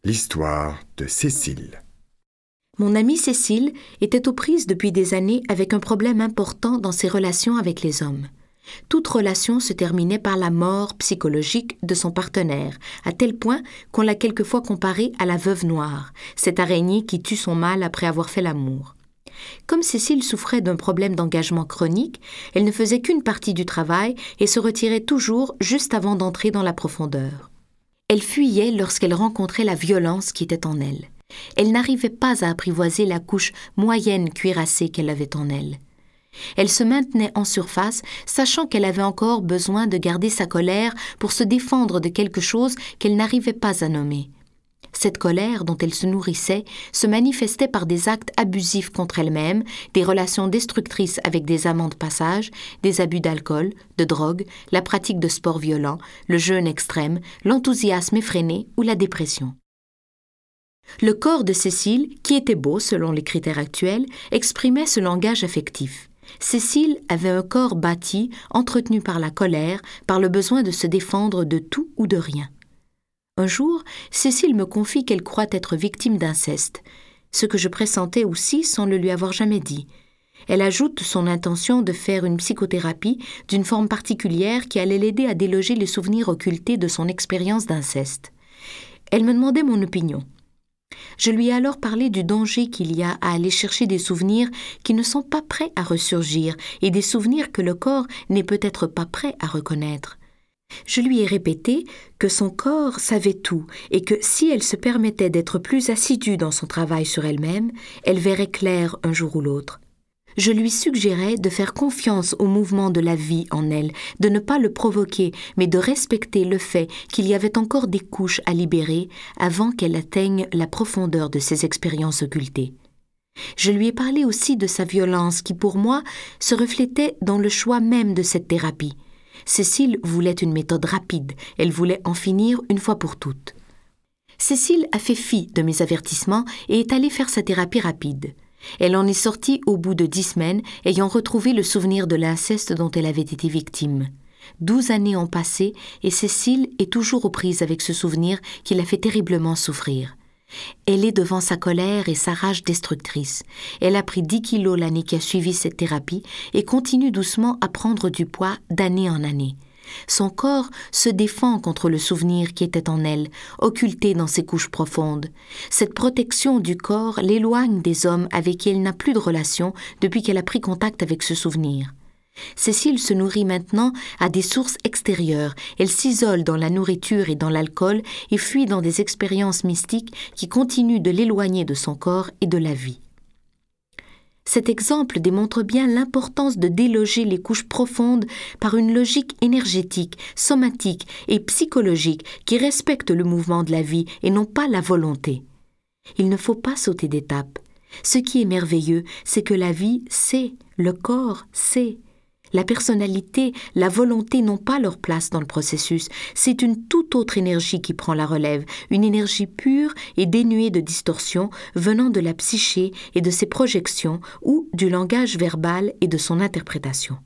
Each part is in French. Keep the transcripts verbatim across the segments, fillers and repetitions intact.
L'histoire de Cécile. Mon amie Cécile était aux prises depuis des années avec un problème important dans ses relations avec les hommes. Toute relation se terminait par la mort psychologique de son partenaire, à tel point qu'on l'a quelquefois comparée à la veuve noire, cette araignée qui tue son mâle après avoir fait l'amour. Comme Cécile souffrait d'un problème d'engagement chronique, elle ne faisait qu'une partie du travail et se retirait toujours juste avant d'entrer dans la profondeur. Elle fuyait lorsqu'elle rencontrait la violence qui était en elle. Elle n'arrivait pas à apprivoiser la couche moyenne cuirassée qu'elle avait en elle. Elle se maintenait en surface, sachant qu'elle avait encore besoin de garder sa colère pour se défendre de quelque chose qu'elle n'arrivait pas à nommer. Cette colère dont elle se nourrissait se manifestait par des actes abusifs contre elle-même, des relations destructrices avec des amants de passage, des abus d'alcool, de drogue, la pratique de sports violents, le jeûne extrême, l'enthousiasme effréné ou la dépression. Le corps de Cécile, qui était beau selon les critères actuels, exprimait ce langage affectif. Cécile avait un corps bâti, entretenu par la colère, par le besoin de se défendre de tout ou de rien. Un jour, Cécile me confie qu'elle croit être victime d'inceste, ce que je pressentais aussi sans le lui avoir jamais dit. Elle ajoute son intention de faire une psychothérapie d'une forme particulière qui allait l'aider à déloger les souvenirs occultés de son expérience d'inceste. Elle me demandait mon opinion. Je lui ai alors parlé du danger qu'il y a à aller chercher des souvenirs qui ne sont pas prêts à ressurgir et des souvenirs que le corps n'est peut-être pas prêt à reconnaître. Je lui ai répété que son corps savait tout et que si elle se permettait d'être plus assidue dans son travail sur elle-même, elle verrait clair un jour ou l'autre. Je lui suggérais de faire confiance au mouvement de la vie en elle, de ne pas le provoquer, mais de respecter le fait qu'il y avait encore des couches à libérer avant qu'elle atteigne la profondeur de ses expériences occultées. Je lui ai parlé aussi de sa violence qui, pour moi, se reflétait dans le choix même de cette thérapie. Cécile voulait une méthode rapide, elle voulait en finir une fois pour toutes. Cécile a fait fi de mes avertissements et est allée faire sa thérapie rapide. Elle en est sortie au bout de dix semaines, ayant retrouvé le souvenir de l'inceste dont elle avait été victime. Douze années ont passé et Cécile est toujours aux prises avec ce souvenir qui la fait terriblement souffrir. Elle est devant sa colère et sa rage destructrice. Elle a pris dix kilos l'année qui a suivi cette thérapie et continue doucement à prendre du poids d'année en année. Son corps se défend contre le souvenir qui était en elle, occulté dans ses couches profondes. Cette protection du corps l'éloigne des hommes avec qui elle n'a plus de relation depuis qu'elle a pris contact avec ce souvenir. Cécile se nourrit maintenant à des sources extérieures. Elle s'isole dans la nourriture et dans l'alcool et fuit dans des expériences mystiques qui continuent de l'éloigner de son corps et de la vie. Cet exemple démontre bien l'importance de déloger les couches profondes par une logique énergétique, somatique et psychologique qui respecte le mouvement de la vie et non pas la volonté. Il ne faut pas sauter d'étape. Ce qui est merveilleux, c'est que la vie sait, le corps sait. La personnalité, la volonté n'ont pas leur place dans le processus. C'est une toute autre énergie qui prend la relève, une énergie pure et dénuée de distorsion venant de la psyché et de ses projections ou du langage verbal et de son interprétation.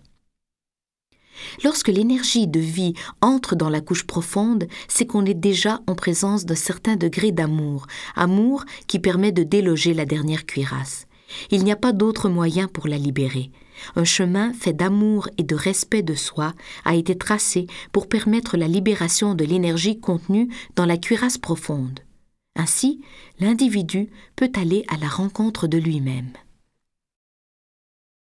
Lorsque l'énergie de vie entre dans la couche profonde, c'est qu'on est déjà en présence d'un certain degré d'amour, amour qui permet de déloger la dernière cuirasse. Il n'y a pas d'autre moyen pour la libérer. Un chemin fait d'amour et de respect de soi a été tracé pour permettre la libération de l'énergie contenue dans la cuirasse profonde. Ainsi, l'individu peut aller à la rencontre de lui-même.